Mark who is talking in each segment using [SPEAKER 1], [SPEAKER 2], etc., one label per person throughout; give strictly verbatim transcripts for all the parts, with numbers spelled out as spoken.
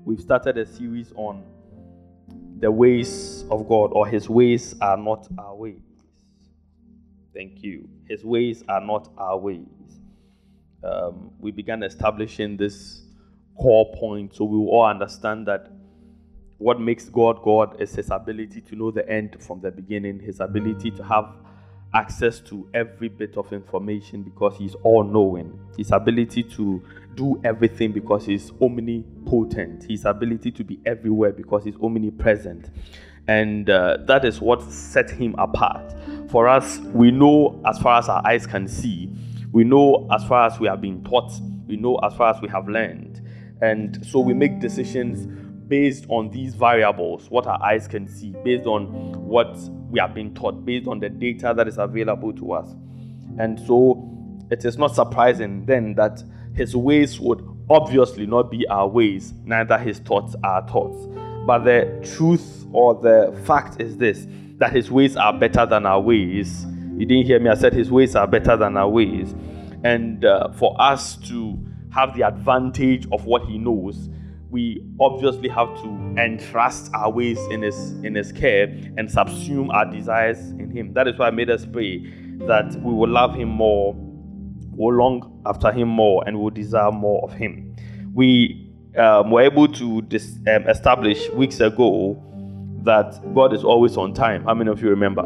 [SPEAKER 1] we've started a series on the ways of God, or His ways are not our ways. Thank you. His ways are not our ways. Um, we began establishing this core point so we will all understand that what makes God God is His ability to know the end from the beginning, His ability to have access to every bit of information because He's all-knowing, His ability to do everything because He's omnipotent, His ability to be everywhere because He's omnipresent. And uh, that is what set Him apart. For us, we know as far as our eyes can see, we know as far as we have been taught, we know as far as we have learned. And so we make decisions based on these variables, what our eyes can see, based on what we have been taught, based on the data that is available to us. And so it is not surprising then that His ways would obviously not be our ways, neither His thoughts are thoughts. But the truth or the fact is this, that His ways are better than our ways. You didn't hear me, I said His ways are better than our ways. And uh, for us to have the advantage of what He knows, we obviously have to entrust our ways in His in His care and subsume our desires in Him. That is why I made us pray that we will love Him more, will long after Him more, and will desire more of Him. We um, were able to dis- um, establish weeks ago that God is always on time. How many of you remember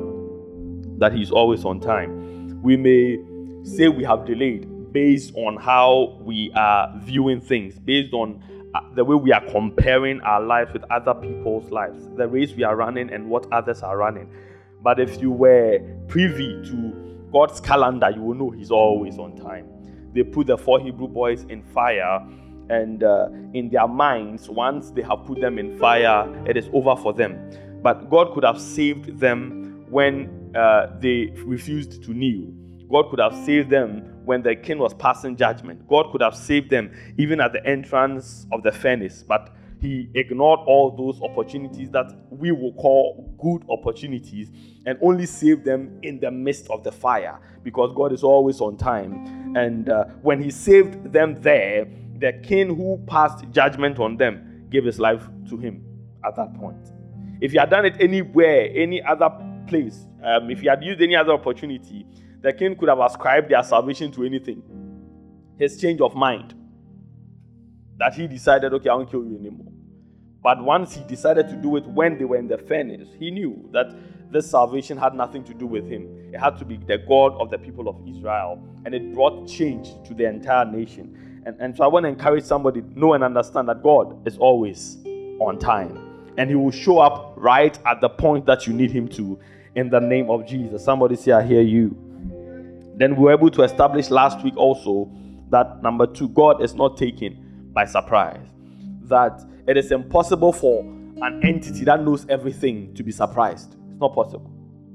[SPEAKER 1] that He's always on time? We may say we have delayed based on how we are viewing things, based on the way we are comparing our lives with other people's lives, the race we are running and what others are running. But if you were privy to God's calendar, you will know He's always on time. They put the four Hebrew boys in fire, and uh, in their minds, once they have put them in fire, it is over for them. But God could have saved them when uh, they refused to kneel. God could have saved them when the king was passing judgment. God could have saved them even at the entrance of the furnace, but He ignored all those opportunities that we will call good opportunities and only saved them in the midst of the fire, because God is always on time. And uh, when He saved them there, the king who passed judgment on them gave his life to Him at that point. If He had done it anywhere, any other place, um, if He had used any other opportunity, the king could have ascribed their salvation to anything. His change of mind, that he decided, okay, I won't kill you anymore. But once He decided to do it when they were in the furnace, He knew that this salvation had nothing to do with Him. It had to be the God of the people of Israel. And it brought change to the entire nation. And, and so I want to encourage somebody to know and understand that God is always on time. And He will show up right at the point that you need Him to, in the name of Jesus. Somebody say, I hear you. Then we were able to establish last week also that number two, God is not taken by surprise. That it is impossible for an entity that knows everything to be surprised. It's not possible.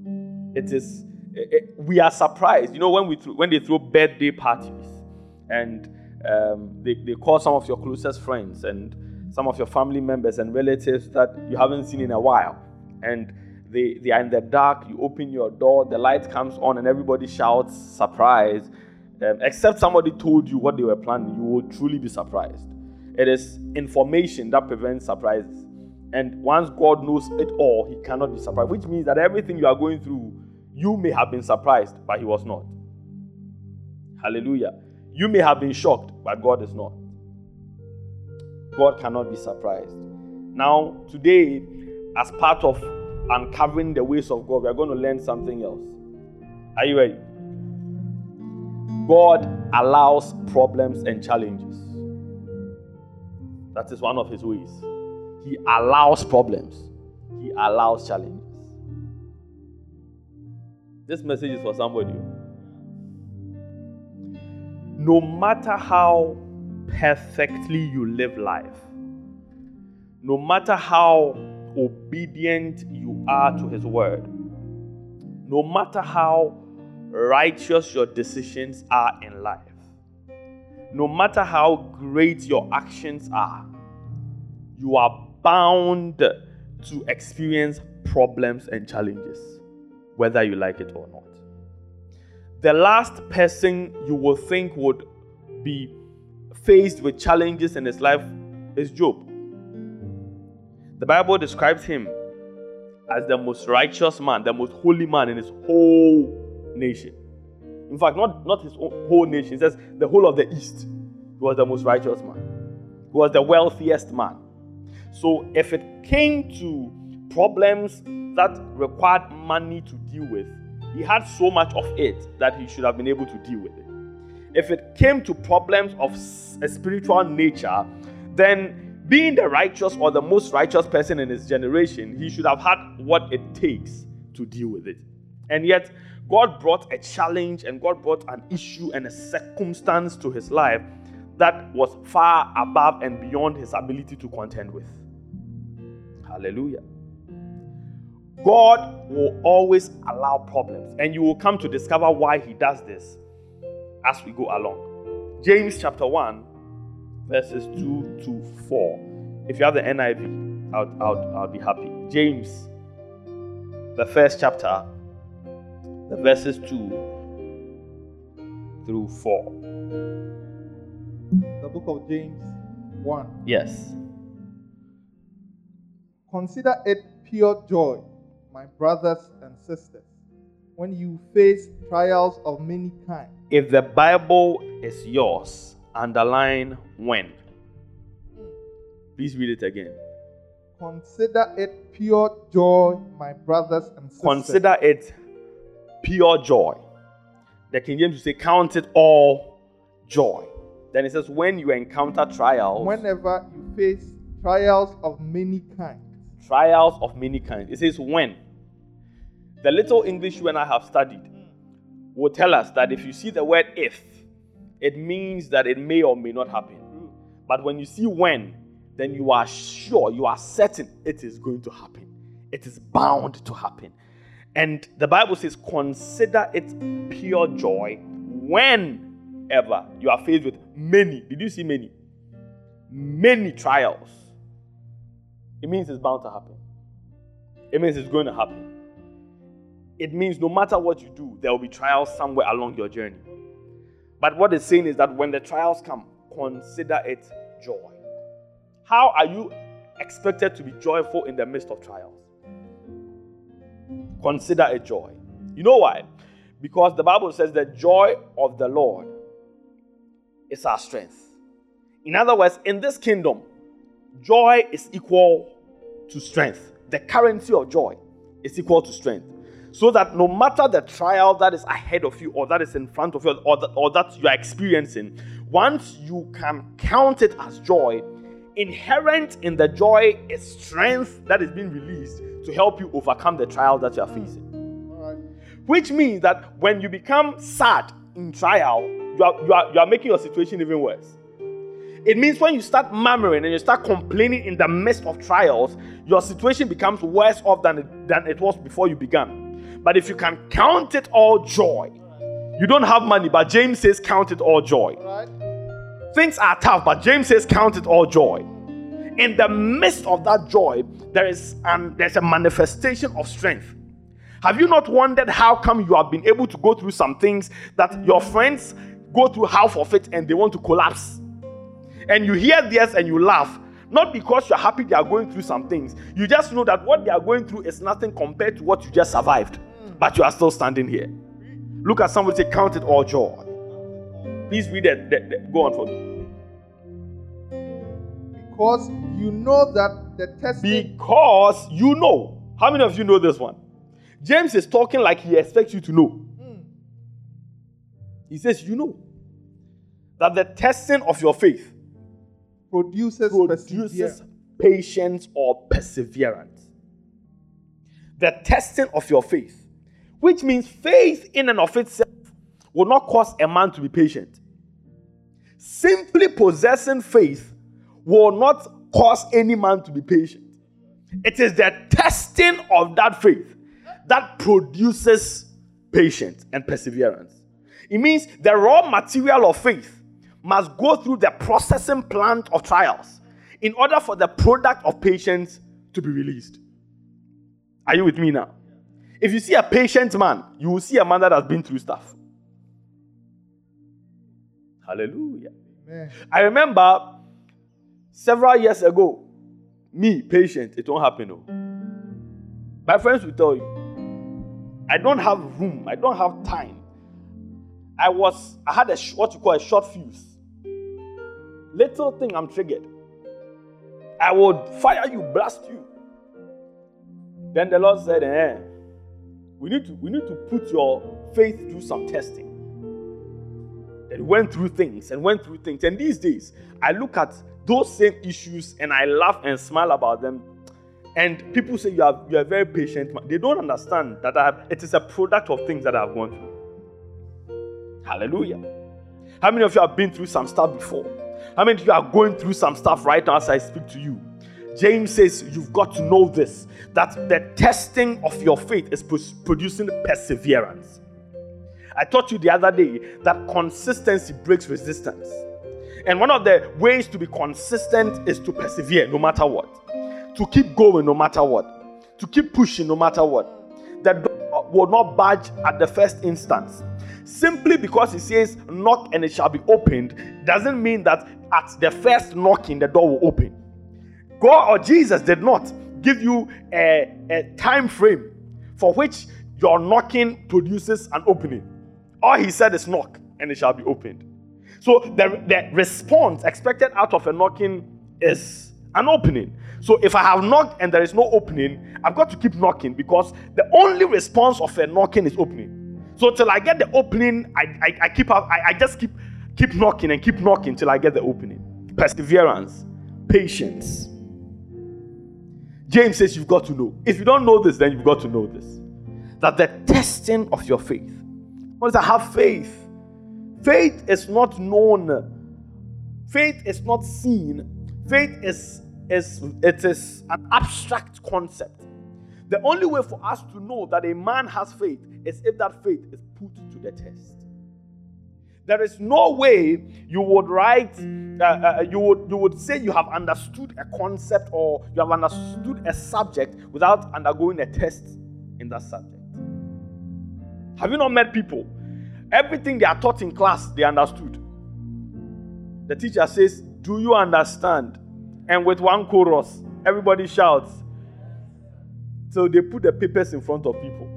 [SPEAKER 1] It is. It, it, we are surprised. You know, when we th- when they throw birthday parties and um, they they call some of your closest friends and some of your family members and relatives that you haven't seen in a while, and They, they are in the dark, you open your door, the light comes on and everybody shouts, surprise. Um, except somebody told you what they were planning, you will truly be surprised. It is information that prevents surprises. And once God knows it all, He cannot be surprised, which means that everything you are going through, you may have been surprised, but He was not. Hallelujah. You may have been shocked, but God is not. God cannot be surprised. Now, today, as part of uncovering the ways of God, we are going to learn something else. Are you ready? God allows problems and challenges. That is one of His ways. He allows problems. He allows challenges. This message is for somebody. No matter how perfectly you live life, no matter how obedient you are to His word, no matter how righteous your decisions are in life, no matter how great your actions are, you are bound to experience problems and challenges, whether you like it or not. The last person you will think would be faced with challenges in his life is Job. The Bible describes him as the most righteous man, the most holy man in his whole nation. In fact, not, not his whole nation. It says the whole of the East. He was the most righteous man. He was the wealthiest man. So if it came to problems that required money to deal with, he had so much of it that he should have been able to deal with it. If it came to problems of a spiritual nature, then being the righteous or the most righteous person in his generation, he should have had what it takes to deal with it. And yet, God brought a challenge and God brought an issue and a circumstance to his life that was far above and beyond his ability to contend with. Hallelujah. God will always allow problems, and you will come to discover why he does this as we go along. James chapter one, verses two to four. If you have the N I V, I'll, I'll, I'll be happy. James, the first chapter, the verses two through four.
[SPEAKER 2] The book of James one.
[SPEAKER 1] Yes.
[SPEAKER 2] Consider it pure joy, my brothers and sisters, when you face trials of many kinds.
[SPEAKER 1] If the Bible is yours, underline when. Please read it again.
[SPEAKER 2] Consider it pure joy, my brothers and sisters.
[SPEAKER 1] Consider it pure joy. The King James will say, count it all joy. Then it says, when you encounter trials.
[SPEAKER 2] Whenever you face trials of many kinds.
[SPEAKER 1] Trials of many kinds. It says when. The little English you and I have studied will tell us that if you see the word if, it means that it may or may not happen. But when you see when, then you are sure, you are certain it is going to happen. It is bound to happen. And the Bible says, consider it pure joy whenever you are faced with many. Did you see many? Many trials. It means it's bound to happen. It means it's going to happen. It means no matter what you do, there will be trials somewhere along your journey. But what it's saying is that when the trials come, consider it joy. How are you expected to be joyful in the midst of trials? Consider it joy. You know why? Because the Bible says the joy of the Lord is our strength. In other words, in this kingdom, joy is equal to strength. The currency of joy is equal to strength. So that no matter the trial that is ahead of you or that is in front of you or, the, or that you are experiencing, once you can count it as joy, inherent in the joy is strength that is being released to help you overcome the trial that you are facing.
[SPEAKER 2] All right.
[SPEAKER 1] Which means that when you become sad in trial, you are, you are, you are making your situation even worse. It means when you start murmuring and you start complaining in the midst of trials, your situation becomes worse off than it, than it was before you began. But if you can count it all joy, you don't have money, but James says count it all joy.
[SPEAKER 2] Right.
[SPEAKER 1] Things are tough, but James says count it all joy. In the midst of that joy, there is um, there's a manifestation of strength. Have you not wondered how come you have been able to go through some things that your friends go through half of it and they want to collapse? And you hear this and you laugh. Not because you're happy they are going through some things. You just know that what they are going through is nothing compared to what you just survived. But you are still standing here. Look at somebody say, count it all joy. Please read it. The, the, go on for me.
[SPEAKER 2] Because you know that the testing...
[SPEAKER 1] Because you know. How many of you know this one? James is talking like he expects you to know.
[SPEAKER 2] Mm.
[SPEAKER 1] He says, you know that the testing of your faith
[SPEAKER 2] produces,
[SPEAKER 1] produces patience or perseverance. The testing of your faith, which means faith in and of itself will not cause a man to be patient. Simply possessing faith will not cause any man to be patient. It is the testing of that faith that produces patience and perseverance. It means the raw material of faith must go through the processing plant of trials in order for the product of patience to be released. Are you with me now? If you see a patient man, you will see a man that has been through stuff. Hallelujah.
[SPEAKER 2] Amen.
[SPEAKER 1] I remember several years ago, Me, patient, it won't happen. No. My friends will tell you, I don't have room. I don't have time. I was, I had a what you call a short fuse. Little thing, I'm triggered. I would fire you, blast you. Then the Lord said, eh, we need to, we need to put your faith through some testing. And went through things and went through things. And these days, I look at those same issues and I laugh and smile about them. And people say you are, you are very patient. They don't understand that I have, it is a product of things that I have gone through. Hallelujah. How many of you have been through some stuff before? How many of you are going through some stuff right now as I speak to you? James says you've got to know this, that the testing of your faith is producing perseverance. I taught you the other day that consistency breaks resistance. And one of the ways to be consistent is to persevere no matter what. To keep going no matter what. To keep pushing no matter what. The door will not budge at the first instance. Simply because it says knock and it shall be opened doesn't mean that at the first knocking the door will open. God or Jesus did not give you a, a time frame for which your knocking produces an opening. All he said is knock and it shall be opened. So the, the response expected out of a knocking is an opening. So if I have knocked and there is no opening, I've got to keep knocking because the only response of a knocking is opening. So till I get the opening, I, I, I keep I, I just keep keep knocking and keep knocking till I get the opening. Perseverance, patience. James says you've got to know. If you don't know this, then you've got to know this. That the testing of your faith. What does that have faith? Faith is not known. Faith is not seen. Faith is, is it is an abstract concept. The only way for us to know that a man has faith is if that faith is put to the test. There is no way you would write, uh, uh, you would you would say you have understood a concept or you have understood a subject without undergoing a test in that subject. Have you not met people? Everything they are taught in class, they understood. The teacher says, do you understand? And with one chorus, everybody shouts. So they put the papers in front of people.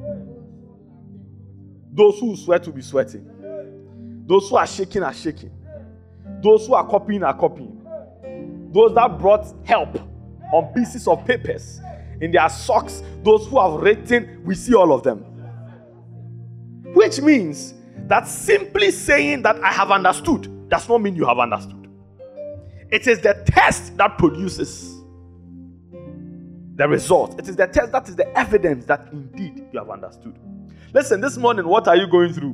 [SPEAKER 1] Those who sweat will be sweating. Those who are shaking are shaking. Those who are copying are copying. Those that brought help on pieces of papers in their socks, those who have written, we see all of them. Which means that simply saying that I have understood does not mean you have understood. It is the test that produces the result. It is the test that is the evidence that indeed you have understood. Listen, this morning, what are you going through?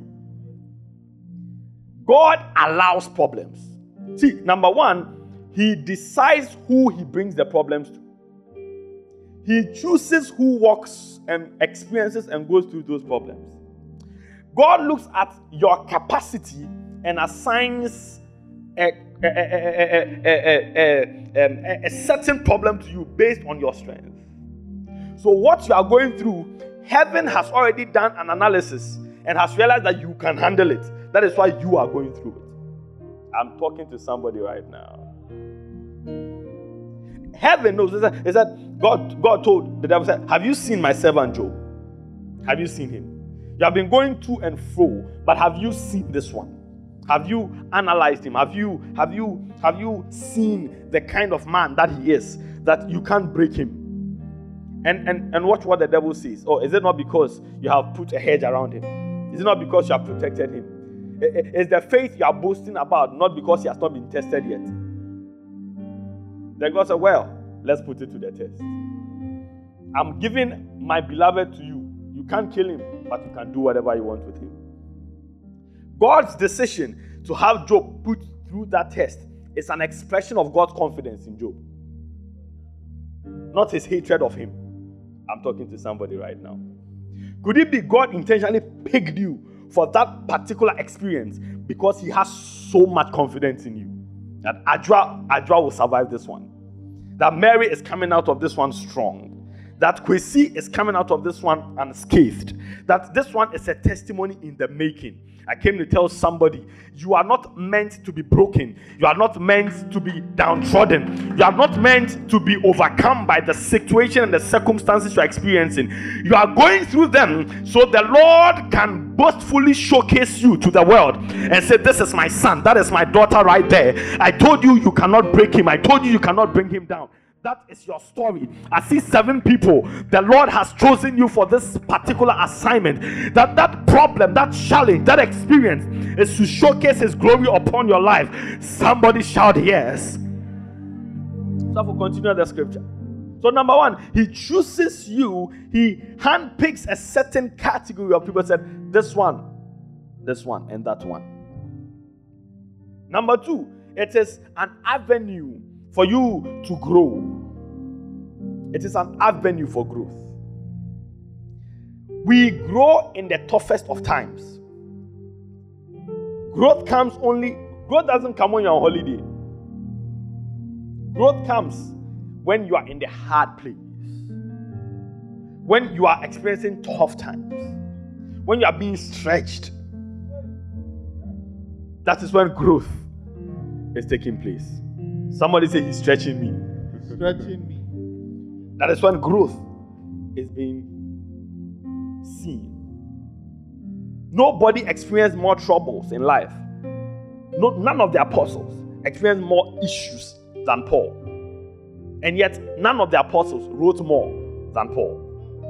[SPEAKER 1] God allows problems. See, number one, He decides who He brings the problems to. He chooses who walks and experiences and goes through those problems. God looks at your capacity and assigns a, a, a, a, a, a certain problem to you based on your strength. So what you are going through, heaven has already done an analysis and has realized that you can handle it. That is why you are going through it. I'm talking to somebody right now. Heaven knows. Is that God, God told the devil, said, have you seen my servant Job? Have you seen him? You have been going to and fro, but have you seen this one? Have you analyzed him? Have you, have you, have you seen the kind of man that he is, that you can't break him? And and and watch what the devil says. Oh, is it not because you have put a hedge around him? Is it not because you have protected him? Is the faith you are boasting about not because he has not been tested yet? Then God said, well, let's put it to the test. I'm giving my beloved to you. You can't kill him, but you can do whatever you want with him. God's decision to have Job put through that test is an expression of God's confidence in Job, not his hatred of him. I'm talking to somebody right now. Could it be God intentionally picked you for that particular experience because he has so much confidence in you that Adra, Adra will survive this one, that Mary is coming out of this one strong, that Kwesi is coming out of this one unscathed, that this one is a testimony in the making, I came to tell somebody, you are not meant to be broken. You are not meant to be downtrodden. You are not meant to be overcome by the situation and the circumstances you are experiencing. You are going through them so the Lord can boastfully showcase you to the world and say, this is my son, that is my daughter right there. I told you you cannot break him. I told you you cannot bring him down. That is your story. I see seven people. The Lord has chosen you for this particular assignment. That that problem, that challenge, that experience is to showcase His glory upon your life. Somebody shout yes. So we'll continue the scripture. So number one, He chooses you. He handpicks a certain category of people. Said this one, this one, and that one. Number two, it is an avenue for you to grow. It is an avenue for growth. We grow in the toughest of times. Growth comes only, growth doesn't come when you're on holiday. Growth comes when you are in the hard place. When you are experiencing tough times. When you are being stretched. That is when growth is taking place. Somebody say, He's stretching me.
[SPEAKER 2] Stretching me.
[SPEAKER 1] That is when growth is being seen. Nobody experienced more troubles in life. No, none of the apostles experienced more issues than Paul. And yet, none of the apostles wrote more than Paul.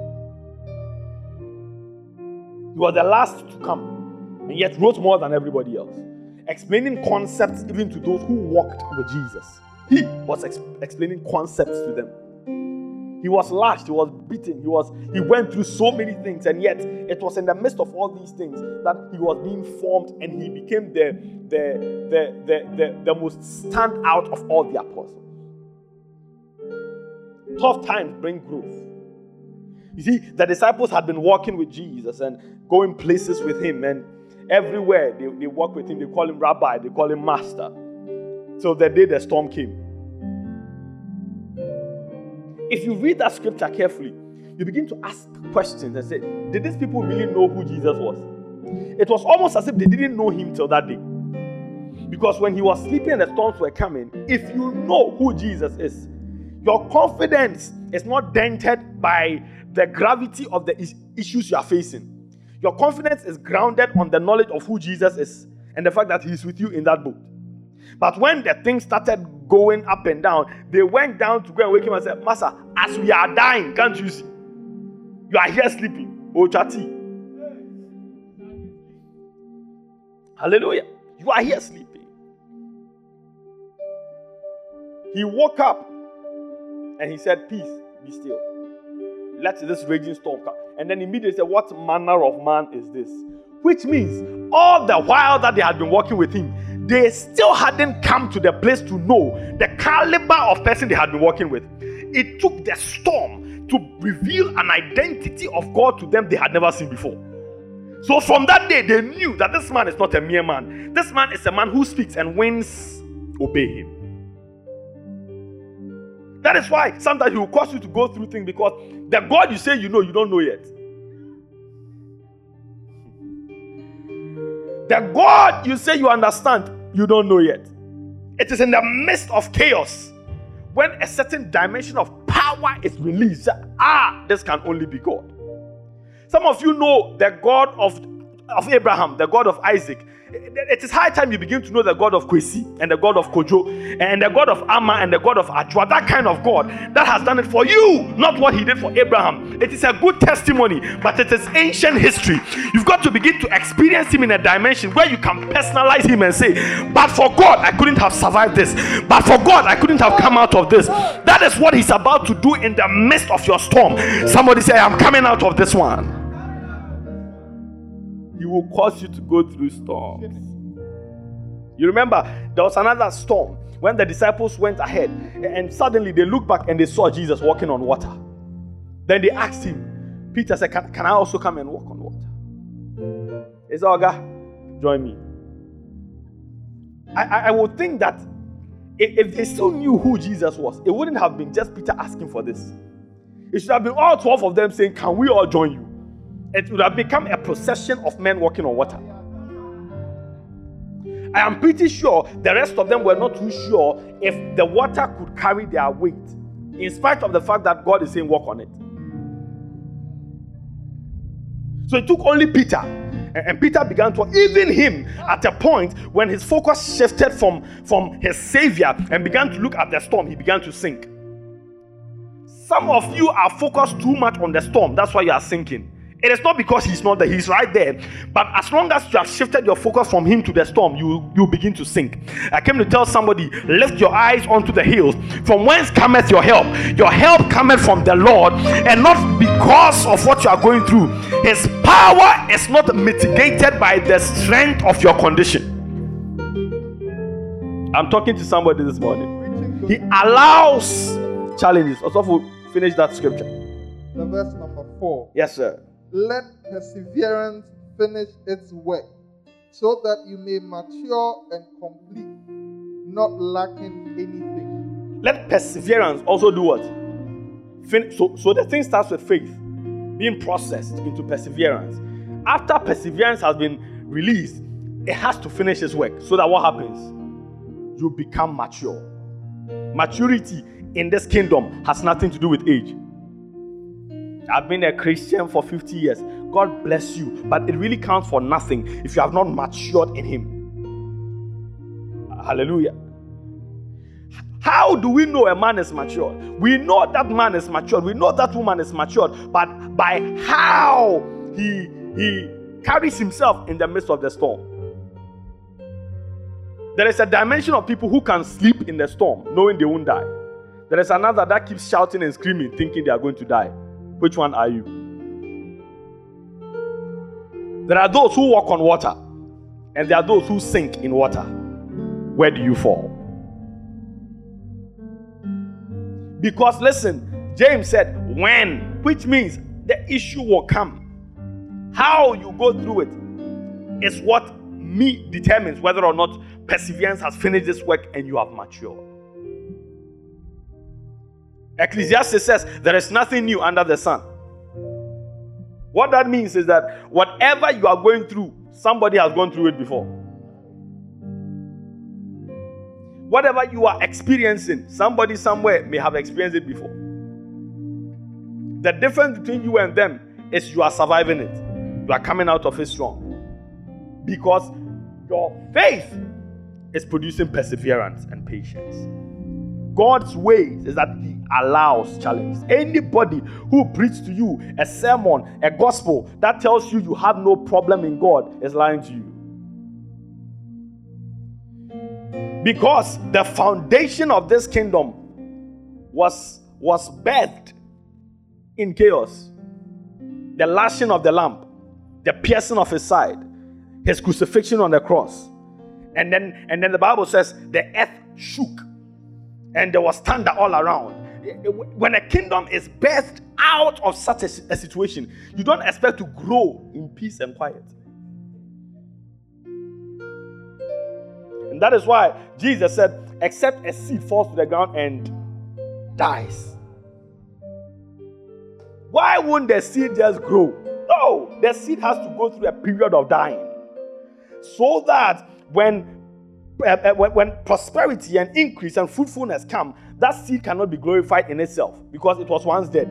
[SPEAKER 1] He was the last to come, and yet wrote more than everybody else. Explaining concepts even to those who walked with Jesus. He was ex- explaining concepts to them. He was lashed, he was beaten, he was he went through so many things, and yet it was in the midst of all these things that he was being formed, and he became the the the the, the, the most stand out of all the apostles. Tough times bring growth. You see, the disciples had been walking with Jesus and going places with him, and everywhere they, they walk with him, they call him rabbi, they call him master. So the day the storm came. If you read that scripture carefully, you begin to ask questions and say, did these people really know who Jesus was? It was almost as if they didn't know him till that day. Because when he was sleeping and the storms were coming, if you know who Jesus is, your confidence is not dented by the gravity of the is- issues you are facing. Your confidence is grounded on the knowledge of who Jesus is and the fact that he is with you in that boat. But when the thing started going up and down, they went down to go and wake him and said, Master, as we are dying, can't you see? You are here sleeping. Oh, chatty. Hallelujah. You are here sleeping. He woke up and he said, peace, be still. Let this raging storm come. And then immediately said, what manner of man is this? Which means all the while that they had been working with him, they still hadn't come to the place to know the caliber of person they had been working with. It took the storm to reveal an identity of God to them they had never seen before. So from that day, they knew that this man is not a mere man. This man is a man who speaks, and winds obey him. That is why sometimes he will cause you to go through things, because the God you say you know, you don't know yet. The God you say you understand, you don't know yet. It is in the midst of chaos when a certain dimension of power is released. Ah, this can only be God. Some of you know the God of, of Abraham, the God of Isaac. It is high time you begin to know the God of Kwesi and the God of Kojo and the God of Amma and the God of Ajwa. That kind of God that has done it for you, not what he did for Abraham. It is a good testimony, but it is ancient history. You've got to begin to experience him in a dimension where you can personalize him and say, but for God, I couldn't have survived this. But for God, I couldn't have come out of this. That is what he's about to do in the midst of your storm. Somebody say, I'm coming out of this one. He will cause you to go through storms. You remember, there was another storm when the disciples went ahead, and suddenly they looked back and they saw Jesus walking on water. Then they asked him, Peter said, can, can I also come and walk on water? He said, Oga, join me. I, I, I would think that if, if they still knew who Jesus was, it wouldn't have been just Peter asking for this. It should have been all twelve of them saying, can we all join you? It would have become a procession of men walking on water. I am pretty sure the rest of them were not too sure if the water could carry their weight, in spite of the fact that God is saying walk on it. So it took only Peter, and Peter began to, even him, at a point when his focus shifted from, from his Savior and began to look at the storm, he began to sink. Some of you are focused too much on the storm, that's why you are sinking. It is not because he's not there, he's right there. But as long as you have shifted your focus from him to the storm, you, you begin to sink. I came to tell somebody, lift your eyes onto the hills. From whence cometh your help? Your help cometh from the Lord, and not because of what you are going through. His power is not mitigated by the strength of your condition. I'm talking to somebody this morning. He allows challenges. Also, finish that scripture.
[SPEAKER 2] The verse number four.
[SPEAKER 1] Yes, sir.
[SPEAKER 2] Let perseverance finish its work, so that you may mature and complete, not lacking anything.
[SPEAKER 1] Let perseverance also do what? Fin- so, so the thing starts with faith being processed into perseverance. After perseverance has been released, it has to finish its work. So that what happens? You become mature. Maturity in this kingdom has nothing to do with age. I've been a Christian for fifty years. God bless you. But it really counts for nothing if you have not matured in Him. Hallelujah. How do we know a man is matured? We know that man is matured. We know that woman is matured. But by how he, he carries himself in the midst of the storm. There is a dimension of people who can sleep in the storm knowing they won't die. There is another that keeps shouting and screaming thinking they are going to die. Which one are you? There are those who walk on water, and there are those who sink in water. Where do you fall? Because listen, James said, when, which means the issue will come. How you go through it is what me determines whether or not perseverance has finished this work and you have matured. Ecclesiastes says there is nothing new under the sun. What that means is that whatever you are going through, somebody has gone through it before. Whatever you are experiencing, somebody somewhere may have experienced it before. The difference between you and them is you are surviving it. You are coming out of it strong. Because your faith is producing perseverance and patience. God's ways is that He allows challenges. Anybody who preaches to you a sermon, a gospel that tells you you have no problem in God is lying to you. Because the foundation of this kingdom was, was birthed in chaos. The lashing of the lamp, the piercing of His side, His crucifixion on the cross. And then, and then the Bible says the earth shook. And there was thunder all around. When a kingdom is birthed out of such a, a situation, you don't expect to grow in peace and quiet. And that is why Jesus said, except a seed falls to the ground and dies. Why wouldn't the seed just grow? No, the seed has to go through a period of dying. So that when Uh, uh, when, when prosperity and increase and fruitfulness come, that seed cannot be glorified in itself because it was once dead.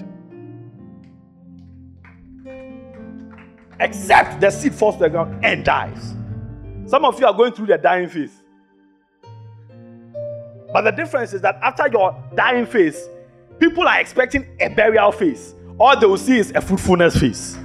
[SPEAKER 1] Except the seed falls to the ground and dies. Some of you are going through the dying phase. But the difference is that after your dying phase, people are expecting a burial phase. All they will see is a fruitfulness phase.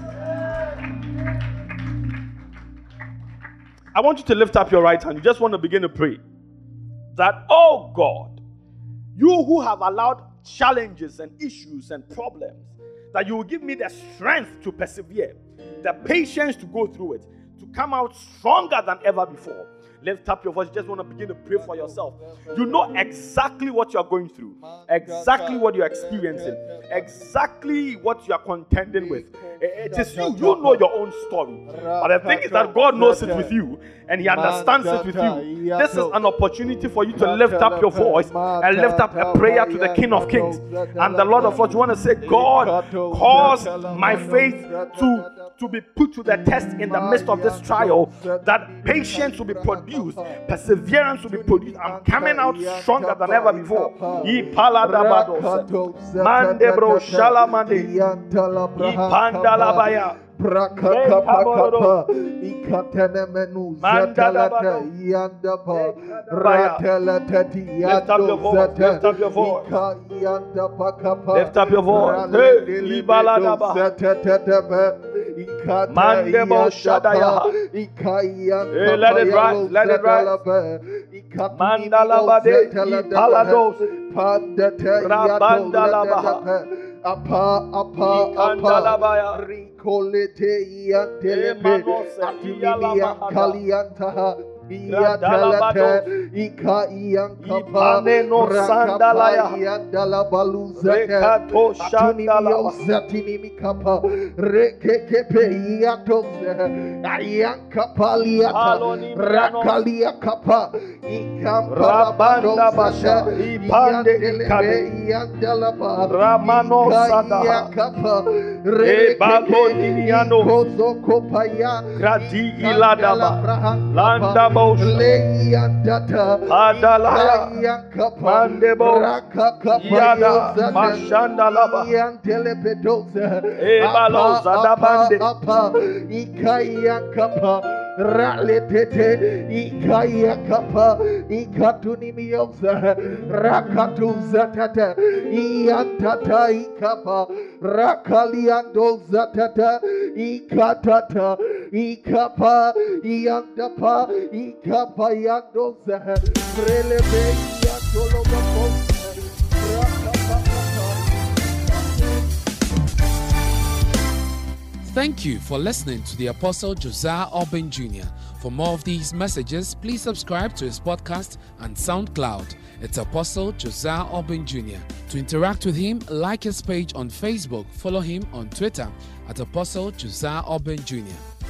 [SPEAKER 1] I want you to lift up your right hand. You just want to begin to pray that, oh God, you who have allowed challenges and issues and problems, that you will give me the strength to persevere, the patience to go through it, to come out stronger than ever before. Lift up your voice. You just want to begin to pray for yourself. You know exactly what you are going through, exactly what you are experiencing, exactly what you are contending with, It is you. You know your own story. But the thing is that God knows it with you and He understands it with you. This is an opportunity for you to lift up your voice and lift up a prayer to the King of Kings and the Lord of Lords. You want to say, God, cause my faith to, to be put to the test in the midst of this trial, that patience will be produced, perseverance will be produced. I'm coming out stronger than ever before. Mandebro shalamande. Ipandalabaya.
[SPEAKER 2] Brakakapakapa, ikatenemenu zetelete, yandapa, ratelete, yando zete, ika yandapakapa,
[SPEAKER 1] lift up your voice. Hey, Ibaladaba.
[SPEAKER 2] Zetetetebe, ikate
[SPEAKER 1] Mandebo Shadaya.
[SPEAKER 2] yandapa, ika yandapa,
[SPEAKER 1] Hey, let it rise, let it rise. Mandalabade, Ipalados,
[SPEAKER 2] pandete,
[SPEAKER 1] Rabandalaba.
[SPEAKER 2] Apa apa apa rikolete yantelepe atimia kalianta yatelete ika yankapa rakapa yandala baluzete atunimio zatinimikapa rekekepe yatose ayankapa liata rakalia kapa ikampa
[SPEAKER 1] basha ipande ikabe
[SPEAKER 2] yandala
[SPEAKER 1] ramano sada e baloniano
[SPEAKER 2] kozokopaya
[SPEAKER 1] gradi iladaba landa bosh adala mandebo yada mashandalaba e baloza dabande
[SPEAKER 2] ikaya kapa raletete ikaya kapa ikatunimioza rakatuza tata iantata ikapa rakaliando zatata ikatata ikapa iandapa ikapa yando zaha relebe yatologapo
[SPEAKER 3] Thank you for listening to the Apostle Josiah Obeng Junior For more of these messages, please subscribe to his podcast and SoundCloud. It's Apostle Josiah Obeng Junior To interact with him, like his page on Facebook, follow him on Twitter at Apostle Josiah Obeng Junior